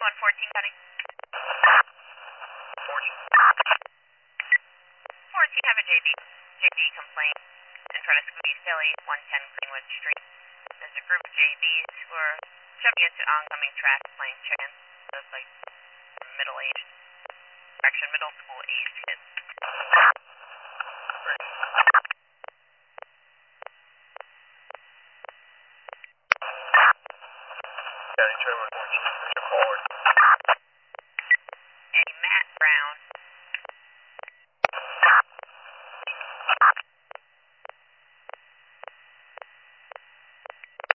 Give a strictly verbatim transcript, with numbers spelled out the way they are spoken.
one fourteen cutting. fourteen. fourteen, have a J B. J B complaint in front of Squeeze Hilly, one ten Greenwood Street. There's a group of J Bs who are shoving into oncoming traffic playing chance. That's like middle-aged, actually middle school aged kids. Great.